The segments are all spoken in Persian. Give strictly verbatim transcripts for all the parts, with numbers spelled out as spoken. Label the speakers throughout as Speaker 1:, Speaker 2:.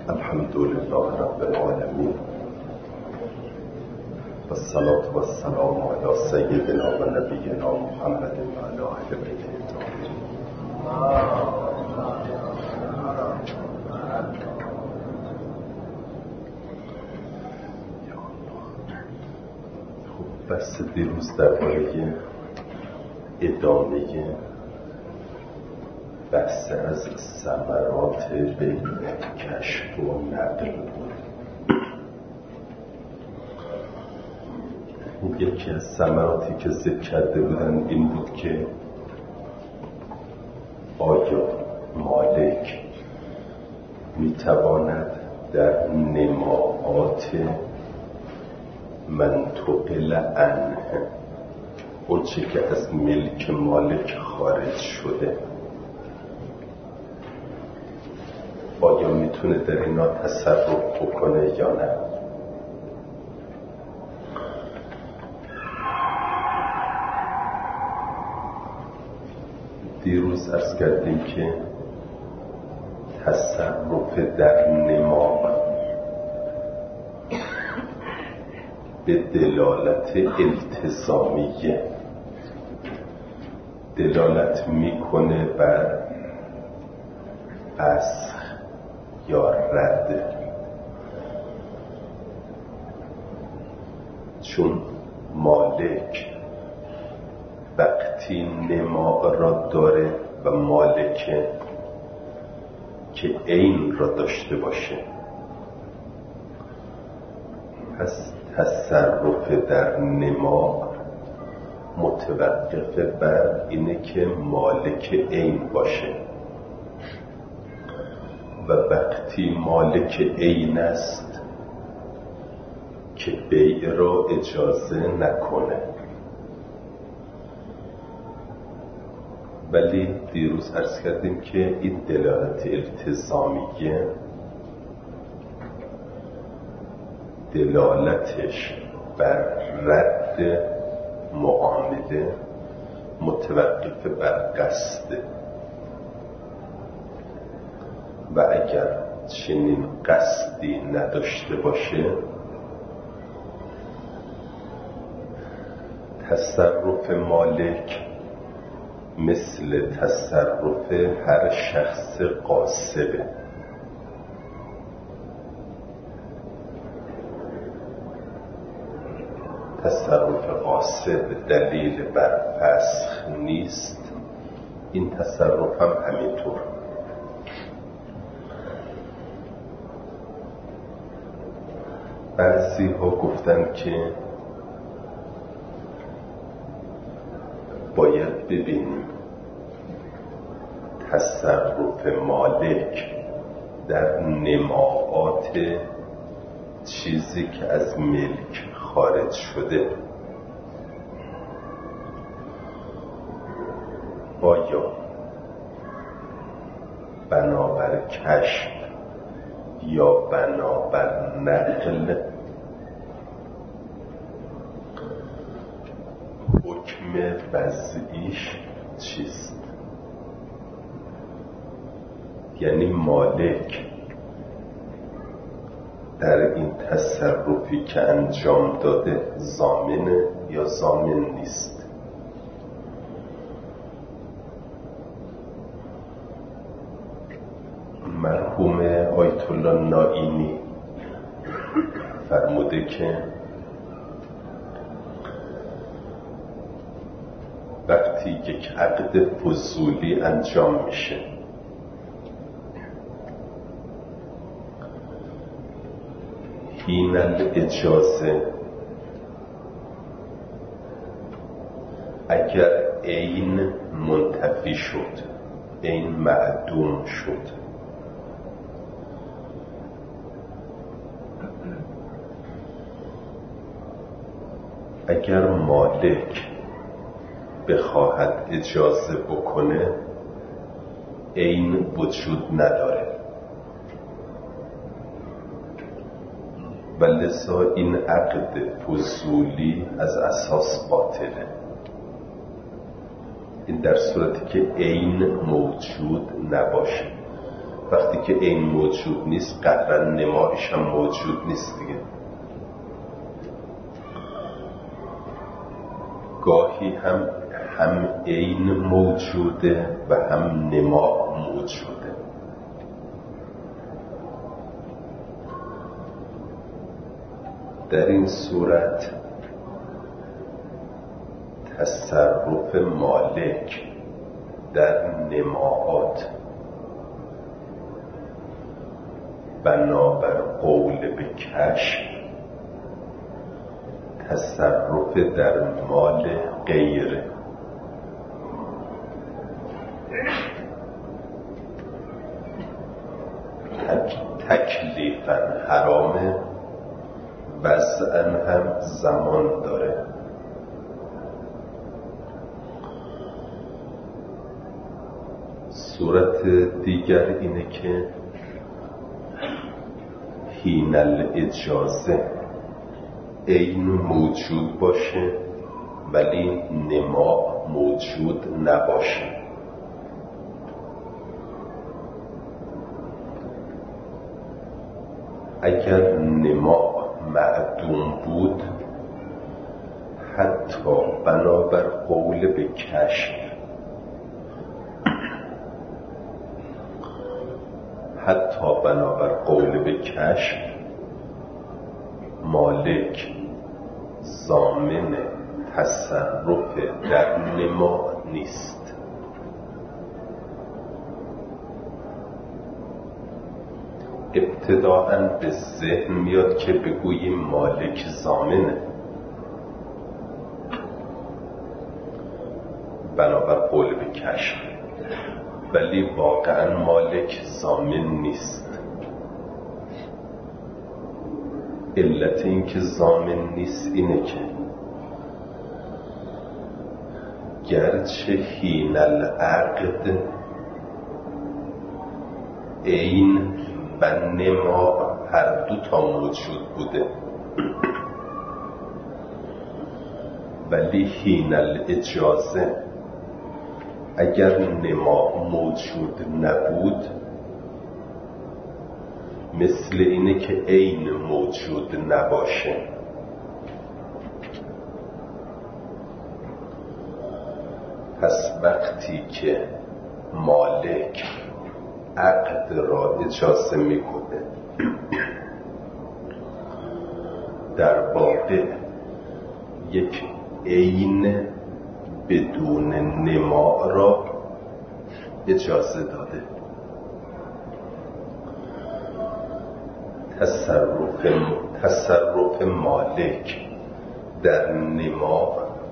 Speaker 1: الحمد لله رب العالمين والصلاة والسلام على سيدنا و نبينا محمد و علی اهل بیته الطاهرین. خب بحث دیروز درباره ادامه بحث از ثمرات بین کشف و نقل بود. یکی از ثمراتی که ذکر کرده بودن این بود که آیا مالک میتواند در نماعات منطقل عنه اون چه که از ملک مالک خارج شده آیا میتونه در اینا تصرف بکنه یا نه؟ دیروز عرض کردیم که تصرف در نما به دلالت التزامیه دلالت میکنه بر فسخ یا رد، چون مالک وقتی نما را داره و مالکه که عین را داشته باشه، پس تصرف در نما متوقف بر اینه که مالک عین باشه و وقتی مالک عین است که بیع را اجازه نکنه. ولی دیروز عرض کردیم که این دلالت التزامیه دلالتش بر رد معامله متوقف بر قصده و اگر چنین قصدی نداشته باشه تصرف مالک مثل تصرف هر شخص غاصبه. تصرف غاصب دلیل بر فسخ نیست، این تصرف هم همینطور. بعضی ها گفتن که باید ببینیم تصرف مالک در نماعات چیزی که از ملک خارج شده آیا بنابر کشف یا بنابر نقل حکم وضعیش چیست؟ یعنی مالک در این تصرفی که انجام داده ضامنه یا ضامن نیست؟ مرحوم آیت الله نائینی فرموده که وقتی یک عقد فضولی انجام میشه حین الاجازه اگر عین منتفی شد، عین معدوم شد، اگر مالک بخواهد اجازه بکنه عین وجود نداره و لذا این عقد فضولی از اساس باطله. این در صورتی که عین موجود نباشه. وقتی که عین موجود نیست قطعا نمایش هم موجود نیست دیگه. گاهی هم هم عین موجوده و هم نما موجوده. در این صورت تصرف مالک در نماعات بنابر قول به کشف تصرف در مال غیره. تکلیفاً حرامه، وضعاً هم زمان داره. صورت دیگر اینه که حین الاجازه عین موجود باشه ولی نما موجود نباشه. اگر نما معدوم بود حتی بنابر قول به کشف حتی بنابر قول به کشف مالک ضامن تصرف در نما نیست. ابتداءً به ذهن میاد که بگوییم مالک ضامنه، بنابر قول به کشف، ولی واقعاً مالک ضامن نیست. علت این که ضامن نیست اینه که گرچه حین العقد عین و نما هر دو تا موجود بوده، ولی حین الاجازه اگر نما موجود نبود مثل اینه که عین موجود نباشه. پس وقتی که مالک عقد را اجازه میکنه در واقع یک عین بدون نما را اجازه داده. تصرف تصرف مالک در نما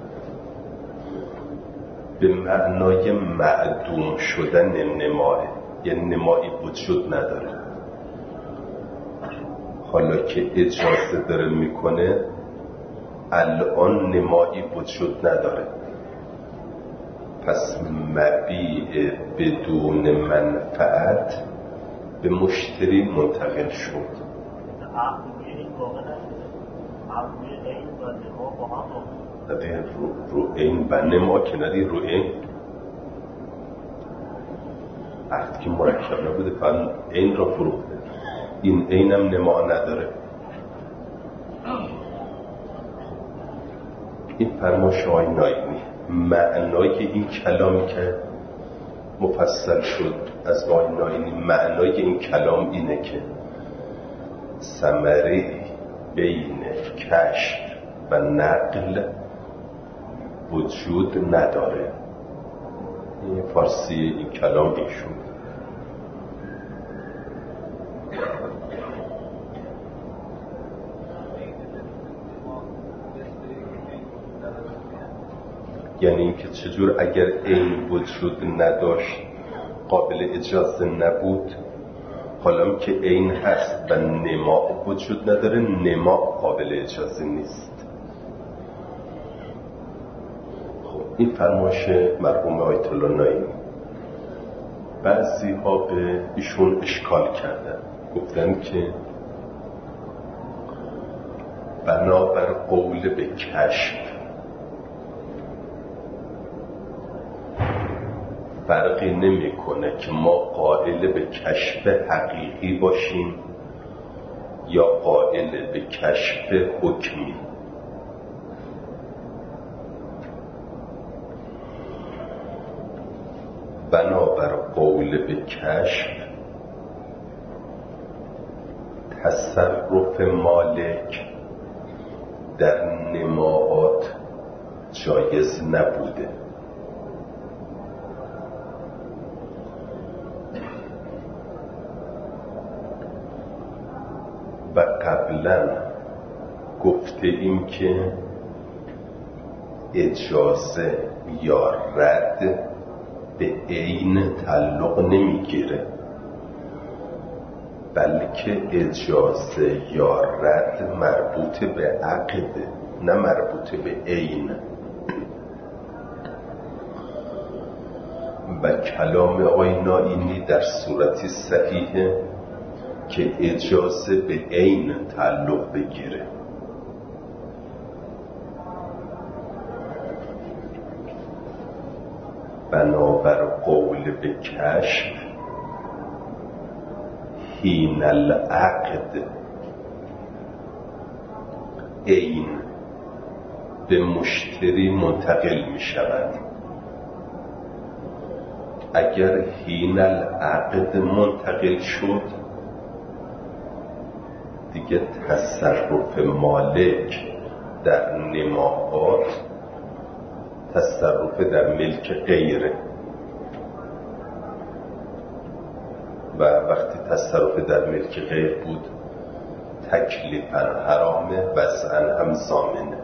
Speaker 1: به معنای معدوم شدن نماه، یعنی نمایی وجود نداره. حالا که اجازه داره میکنه الان نمایی وجود نداره، پس مبیع بدون منفعت به مشتری منتقل شد. ندیه رو, رو این و نما که ندیه رو این عقد که مرکب نبوده فقط این را فروخته، این اینم نما نداره. این فرمایش آقای نایمی معنای این کلام که مفصل شد از آقای نایمی، معنای این کلام اینه که ثمره بین کشف و نقل وجود نداره. این فارسی این کلام ایشون. یعنی اینکه چجور اگر این وجود نداشت قابل اجازه نبود، حالا که این هست و نما وجود نداره نما قابل اجازه نیست. خب این فرمایش مرحوم آیت الله نایمی. بعضی ها به ایشون اشکال کردن، گفتن که بنابر قول به کشف فرقی نمیکنه که ما قائل به کشف حقیقی باشیم یا قائل به کشف حکمی. بنابر قول به کشف تصرف مالک در نماعات جایز نبوده. و قبلا گفته ایم که اجازه یا رد به عین تعلق نمیگیره، بلکه اجازه یا رد مربوط به عقده، نه مربوط به عین. و کلام آقای نائینی در صورتی صحیحه که اجازه به عین تعلق بگیره. بنابر قول به کشف حین العقد عین به مشتری منتقل می شود. اگر حین العقد منتقل شد دیگه تصرف مالک در نماعات تصرف در ملک غیره و وقتی تصرف در ملک غیر بود تکلیفاً حرامه، وضعاً هم ضامنه.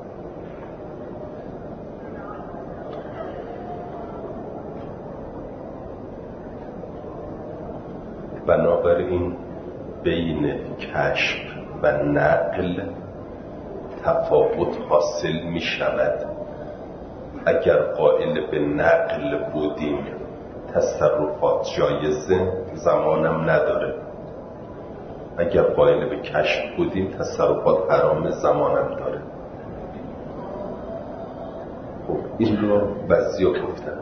Speaker 1: بنابراین بین کشف و نقل تفاوت حاصل می شود. اگر قائل به نقل بودیم تصرفات جایزه، زمانم نداره. اگر قائل به کشف بودیم تصرفات حرام، زمانم داره. خب این رو بعضیا گفتن.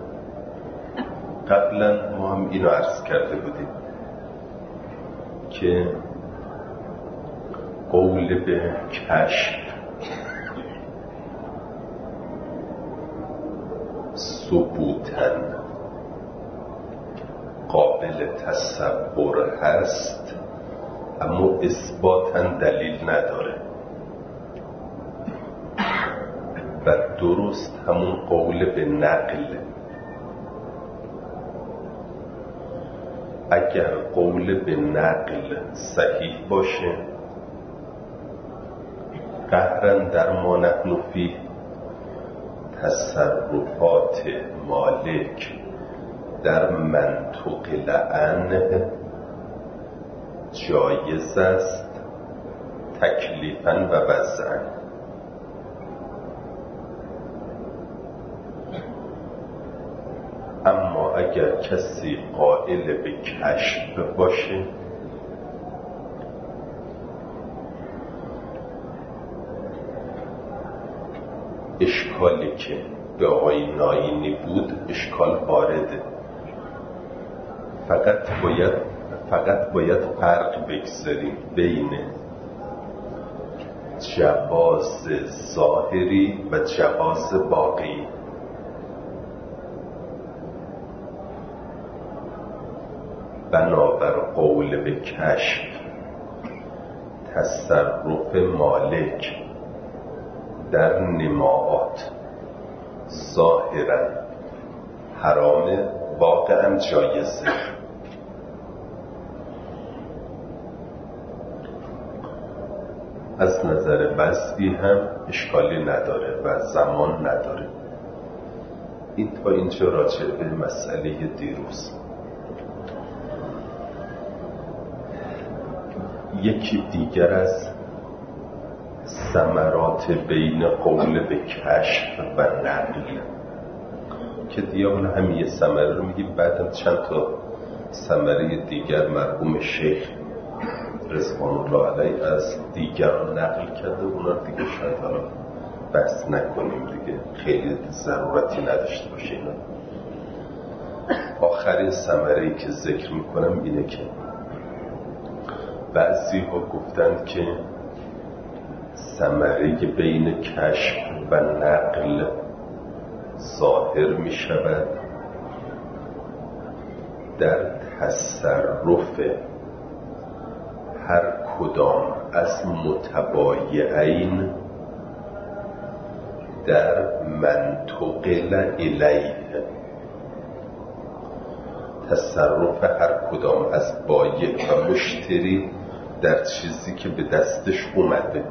Speaker 1: قبلا ما هم اینو عرض کرده بودیم که قول به کشف ثبوتاً قابل تصور هست، اما اثباتاً دلیل نداره. و درست همون قول به نقل. اگر قول به نقل صحیح باشه قهراً در ما نحن فیه تصرفات مالک در منطق لعن جایز است تکلیفاً و وضعاً. اما اگر کسی قائل به کشف باشه اشکالی که به آقای نائینی بود اشکال وارده. فقط باید فقط باید فرق بگذاریم بین جواز ظاهری و جواز واقعی. بنابر قول به کشف تصرف مالک در نماعات ظاهراً حرام، واقعاً جایزه. از نظر وضعی هم اشکالی نداره و زمان نداره. این تا اینجا راجع به مسئله دیروز. یکی دیگر از ثمرات بین قول به کشف و نقل که دیگه همین یه ثمره رو میگیم، بعدم چند تا ثمره دیگر مرحوم شیخ رضوان الله علیه از دیگران نقل کرده. اونا رو دیگه شاید حالا بحث نکنیم دیگه، خیلی ضرورتی نداشته باشه اینا. آخرین ثمره‌ای که ذکر میکنم اینه که بعضی ها گفتند که ثمره بین کشف و نقل ظاهر می شود در تصرف هر کدام از متبایعین در منتقل الیه، تصرف هر کدام از بایع و مشتری در چیزی که به دستش اومده.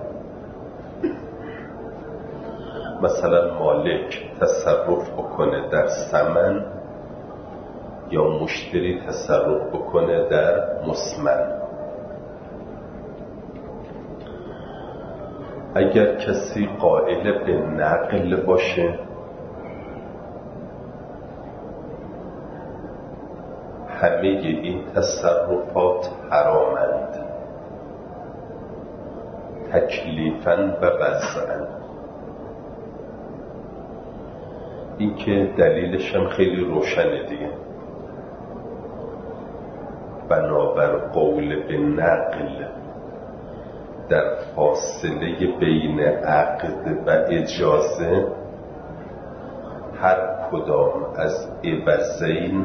Speaker 1: مثلا مالک تصرف بکنه در ثمن یا مشتری تصرف بکنه در مسمن. اگر کسی قائل به نقل باشه همه این تصرفات حرامند تکلیفاً و وضعاً. این که دلیلش هم خیلی روشنه دیگه. بنابر قول به نقل در فاصله بین عقد و اجازه هر کدام از عوضین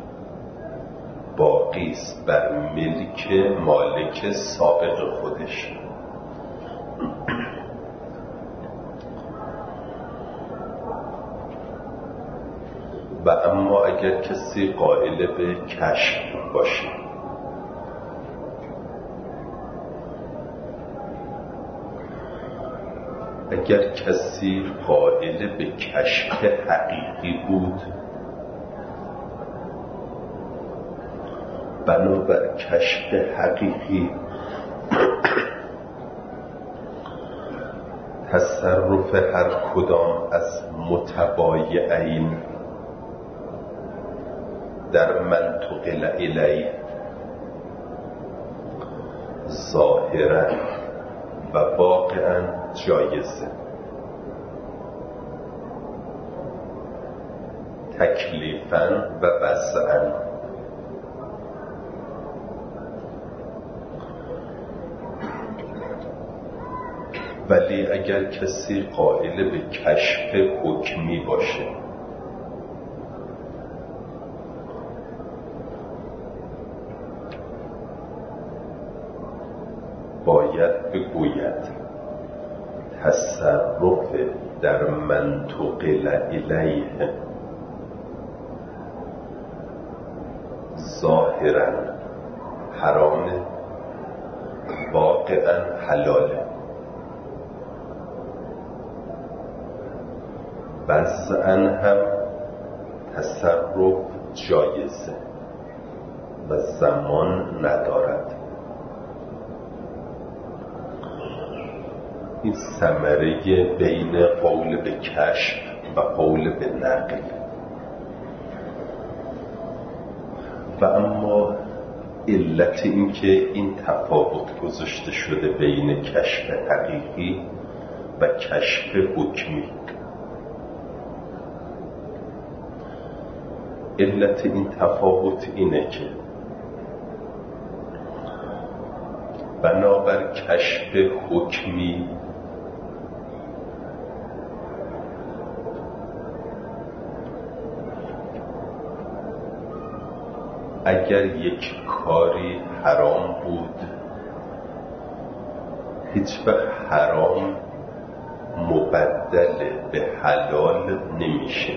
Speaker 1: باقی است بر ملک مالک سابق خودش. و اما اگر کسی قائل به کشف باشه اگر کسی قائل به کشف حقیقی بود بنابر کشف حقیقی تصرف هر کدام از متبایعین در منطقه الیه ظاهرا و واقعا جایزه، تکلیفاً و وضعاً. ولی اگر کسی قائل به کشف حکمی باشه باید بگوید تصرف در منطقه الیه ظاهراً حرامه واقعاً حلاله، وضعاً هم تصرف جایزه و زمان ندارد. این ثمره بین قول به کشف و قول به نقل. و اما علت این که این تفاوت گذاشته شده بین کشف حقیقی و کشف حکمی، علت این تفاوت اینه که بنابر کشف حکمی اگر یک کاری حرام بود هیچ وقت حرام مبدل به حلال نمیشه.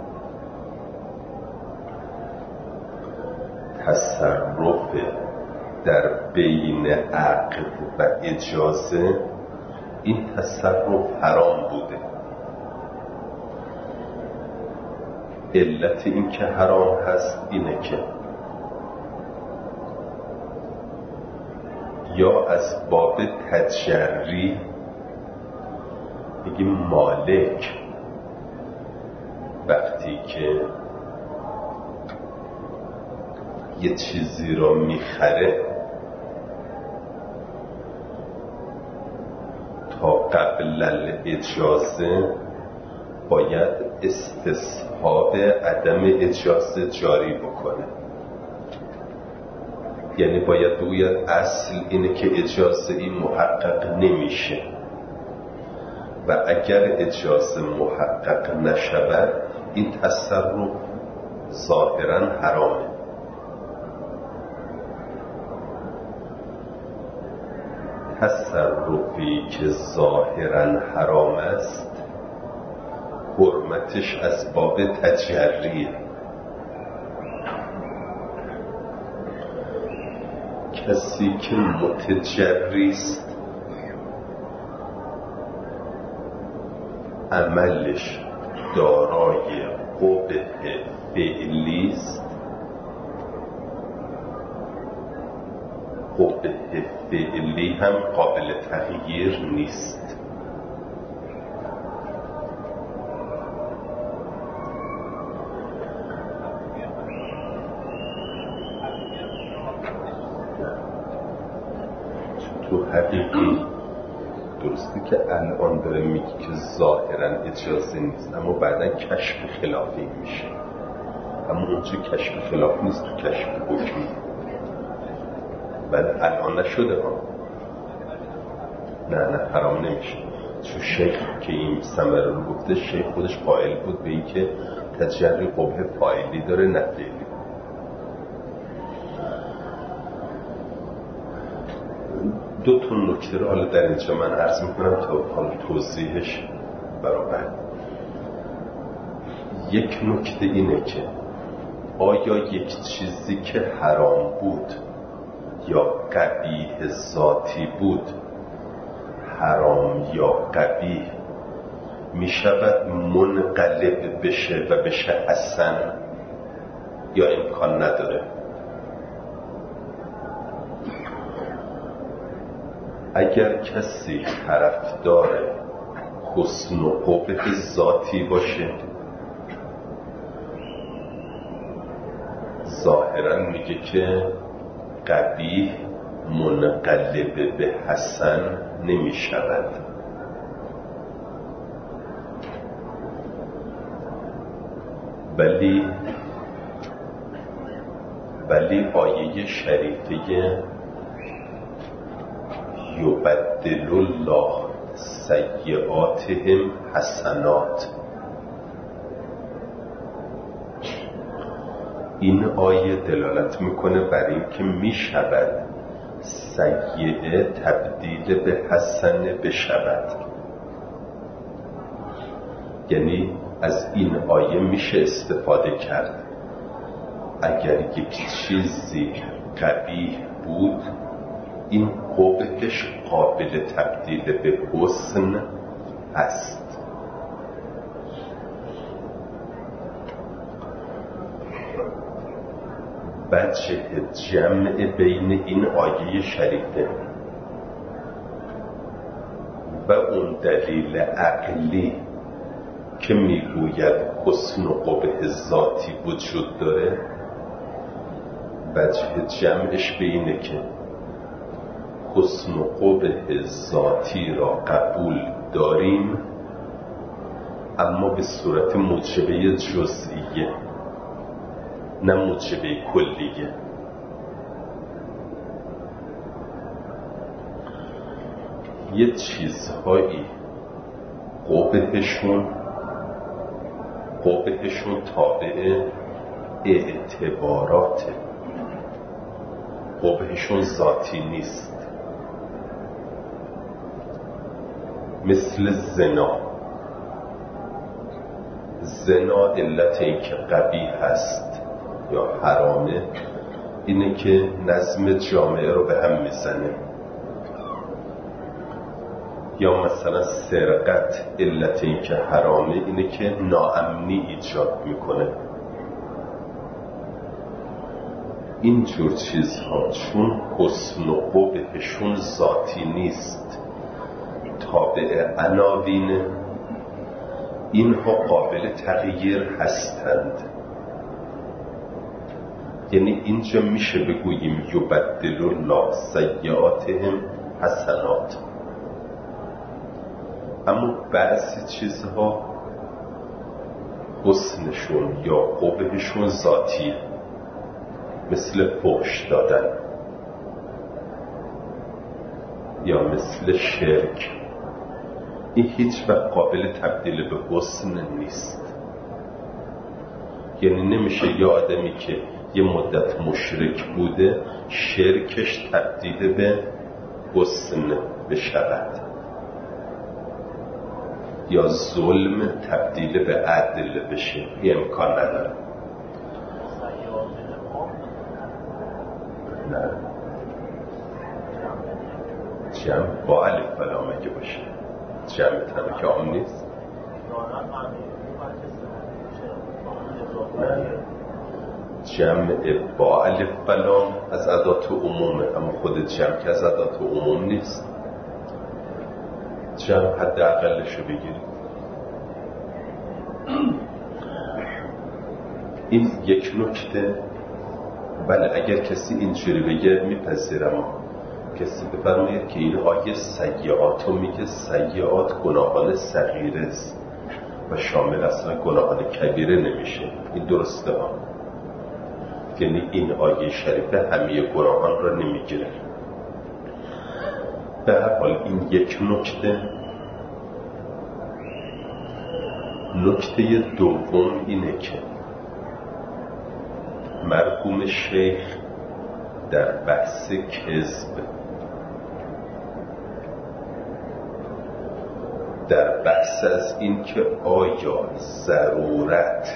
Speaker 1: تصرف در بین عقد و اجازه این تصرف حرام بوده. علت این که حرام هست اینه که یا از باب تجری بگیم مالک وقتی که یه چیزی رو میخره تا قبل الاجازه باید استصحاب عدم اجازه جاری بکنه. یعنی باید بگوید اصل اینه که اجازه این محقق نمیشه و اگر اجازه محقق نشود این تصرف ظاهرا حرامه. تصرفی که ظاهرا حرام است حرمتش از باب تجریه. کسی که متجری است عملش دارای قبح فعلی است، قبح فعلی هم قابل تغییر نیست. تو حقیقی درسته که الان داره میگی که ظاهرا اجازه نیست اما بعدا کشف خلافی میشه، اما اونچه کشف خلاف نیست تو کشف حکمی. بعد الان نشده ها، نه نه حرام نمیشه. چون شیخ که این ثمره رو گفته، شیخ خودش قائل بود به این که تجری قبح فاعلی داره نه فعلی. دو تا نکته رو حالا در اینجا من عرض میکنم تا حالا توضیحش برابر. یک نکته اینه که آیا یک چیزی که حرام بود یا قبیح ذاتی بود، حرام یا قبیح می شود منقلب بشه و بشه حسن یا امکان نداره؟ اگر کسی طرفدار حسن و قبح ذاتی باشه ظاهرا میگه که قبیح منقلب به حسن نمی شود. ولی ولی آیه شریفه یبدل الله سیئاتهم حسنات، این آیه دلالت میکنه بر این که میشود سیئه تبدیل به حسنه بشود. یعنی از این آیه میشه استفاده کرد. اگر یک چیزی قبیح بود این قبحش قابل تبدیل به حسن است. وجه جمع بین این آیه شریفه و اون دلیل عقلی که میگوید حسن و قبح ذاتی وجود داره، وجه جمعش به اینه که حسن و قبح ذاتی را قبول داریم اما به صورت موجبه جزئیه نه موجبه کلیه. یه چیزهایی قبحشون قبحشون تابع اعتباراته، قبحشون ذاتی نیست. مثل زنا، زنا علت این که قبیح هست یا حرامه اینه که نظم جامعه رو به هم میزنه. یا مثلا سرقت علت این که حرامه اینه که ناامنی ایجاد میکنه. اینجور چیزها چون حسن و قبحشون ذاتی نیست، تابع عناوین، اینها قابل تغییر هستند. یعنی اینجا میشه بگوییم یبدل الله سیئاتهم حسنات، اما بعضی چیزها حسنشون یا قبحشون ذاتیه، مثل فحش دادن یا مثل شرک. این هیچ وقت قابل تبدیل به حسن نیست. یعنی نمیشه یه آدمی که یه مدت مشرک بوده شرکش تبدیل به حسن بشود، یا ظلم تبدیل به عدل بشه. این امکان نداره. نه، جمع با الف و لام اگه باشه، جمع تنه که عام نیست. نه، جمع با الف و لام از ادات عمومه، اما خود جمع که از ادات عموم نیست. جمع حد اقلشو بگیرید. این یک نکته. بله، اگر کسی اینجوری بگه میپذیرم. کسی بفرماید که این آیه سیئات رو میگه، سیئات گناهان صغیره است و شامل اصلا گناهان کبیره نمیشه. این درسته ها، یعنی این آیه شریفه همه گناهان را نمیگیره. به هر حال این یک نکته. نکته دوم اینه که مرحوم شیخ در بحث کذب، در بحث از این که آیا ضرورت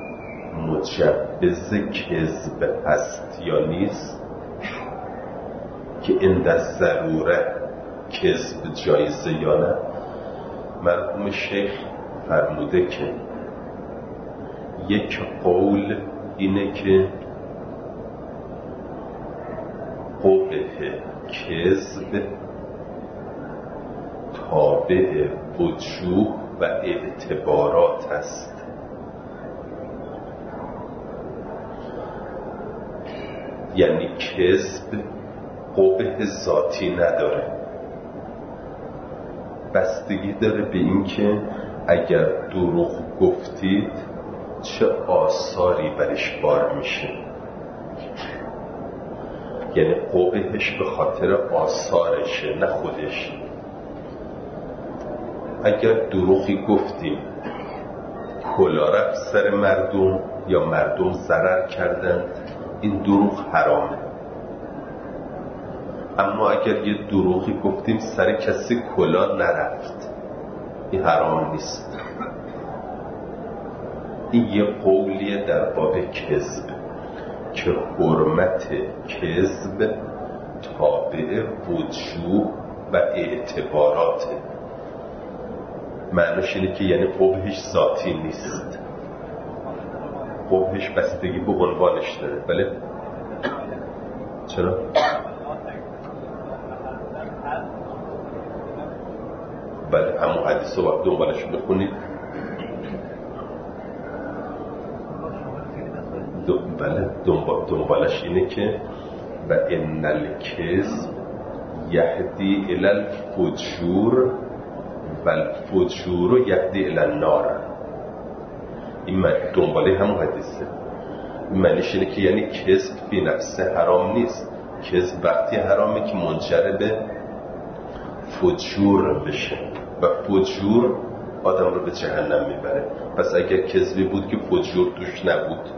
Speaker 1: مجوز کذب هست یا نیست، که این در ضرورت کذب جایزه یا نه، مرحوم شیخ فرموده که یک قول اینه که قبح کذب تابع وجوه و اعتبارات است. یعنی کذب قبح ذاتی نداره، بستگی داره به این که اگر دروغ گفتید چه آثاری برش بار میشه. یعنی قبحش به خاطر آثارشه نه خودش. اگر دروغی گفتیم کلا رفت سر مردم یا مردم ضرر کردند، این دروغ حرامه. اما اگر یه دروغی گفتیم سر کسی کلا نرفت، این حرام نیست. این یه قولیه در باب کذب که حرمت کذب تابع وجوه و اعتباراته. معنیش اینه که یعنی قبحش ذاتی نیست، قبحش بستگی به عنوانش داره. بله چرا؟ بله همون حدیث رو دنبالش بخونید. بله دنبالش اینه که و ان الکذب یهدی الی الفجور و الفجور یهدی الی النار. این دنباله همون حدیثه. این معنیش اینه که یعنی کذب فی نفسه حرام نیست. کذب وقتی حرامه که منجر به فجور بشه و فجور آدم رو به جهنم میبره. پس اگر کذبی بود که فجور توش نبود،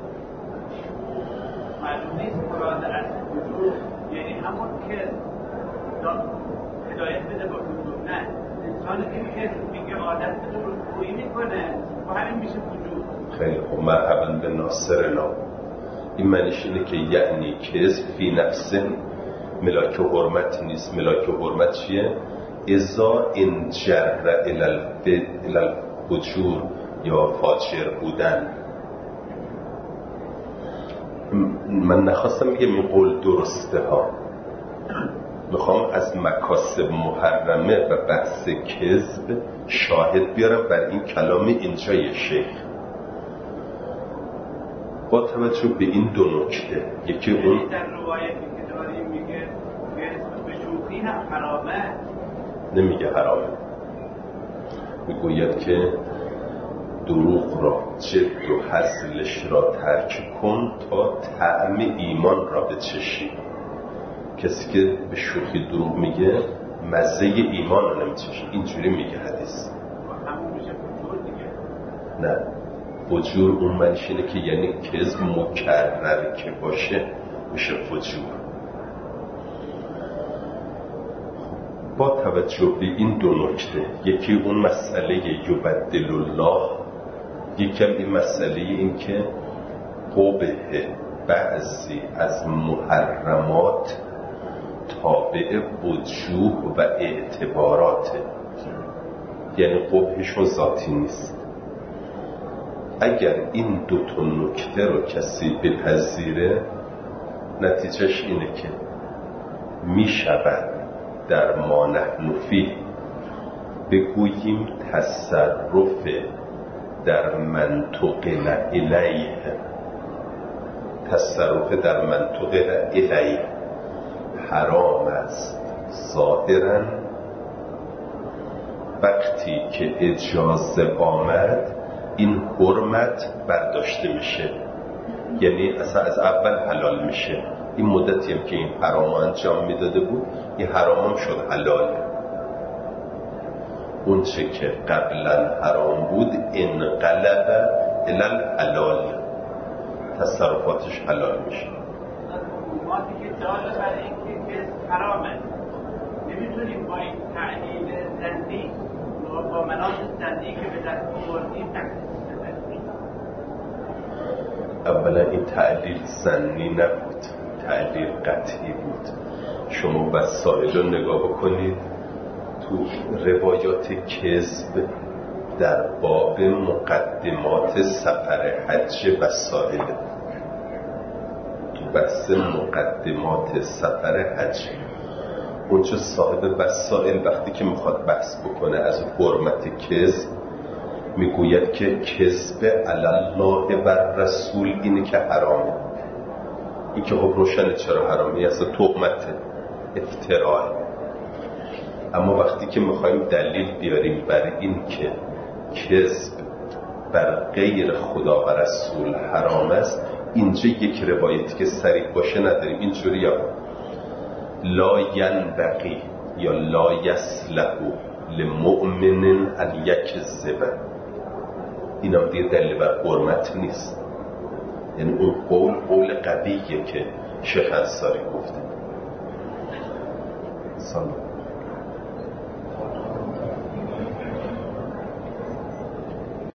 Speaker 2: معلوم نیست مراد از فجور یعنی همون که هدایت بده با فجور. نه، انسان که میگه عادت بده رو کویی میکنه و همین میشه فجور.
Speaker 1: خیلی خوب، مرحبا به ناصرنا. این معنیش اینه که یعنی کذب فی نفسه ملاک حرمت نیست. ملاک حرمت چیه؟ ازا انجر الی الفجور یا فاجر بودن. من نخواستم میگم این قول درسته ها، میخوام از مکاسب محرمه و بحث کذب شاهد بیارم بر این کلام اینجای شیخ با توجه به این دو نکته. یکی اون
Speaker 2: در روایتی که داریم میگه به شوخی هم حرامه،
Speaker 1: نمیگه حرامه، میگوید که دروغ را جد و هزلش را ترک کن تا طعم ایمان را بچشی. کسی که به شوخی دروغ میگه مزه ایمان رو نمیچشه. اینجوری میگه حدیث. نه، فجور اون منش اینه که یعنی کذب مکرر که باشه میشه فجور. با توجه به این دو نکته، یکی اون مسئله یبدل الله، یکم این مسئله این که قبح بعضی از محرمات تابع وجوه و اعتباراته، یعنی قبحشون ذاتی نیست. اگر این دو تا نکته رو کسی بپذیره نتیجهش اینه که می شود در ما نحن فیه بگوییم تصرف در منطق الیه، تصرف در منطق الیه حرام است ظاهراً. وقتی که اجازه آمد این حرمت برداشته میشه، یعنی اصلا از اول حلال میشه. این مدتی هم که این حرام انجام میداده بود این حرام هم شد حلال. اون چه که قبلا حرام بود انقلب الی الحلال، تصرفاتش حلال میشه.
Speaker 2: حکوماتی که داره برای اینکه کس حرامه، نمیتونیم با این تعلیل زندی با مناط زندی که به دست آوردیم تکلیف بزنیم.
Speaker 1: اولا این تعلیل زنی نبود، تعلیل قطعی بود. شما وسائل رو نگاه بکنید، تو روایات کذب در باب مقدمات سفر حج وسائل، تو بحث مقدمات سفر حج اونجا صاحب وسائل وقتی که میخواد بحث بکنه از حرمت کذب میگوید که کذب علی الله و رسول اینه که حرامه. این که خب روشنه چرا حرامه، اصلا تهمت افتراء. اما وقتی که میخوایم دلیل بیاریم بر این که کذب بر غیر خدا و رسول حرام است، اینجا یک روایتی که صریح باشه نداریم. اینجوری یا لا ینبغی یا لا یصلح لمؤمن ان یکذب، این هم دیگه دلیل بر حرمت نیست. یعنی اون قول قول قویه که شیخ انصاری گفته. سلام.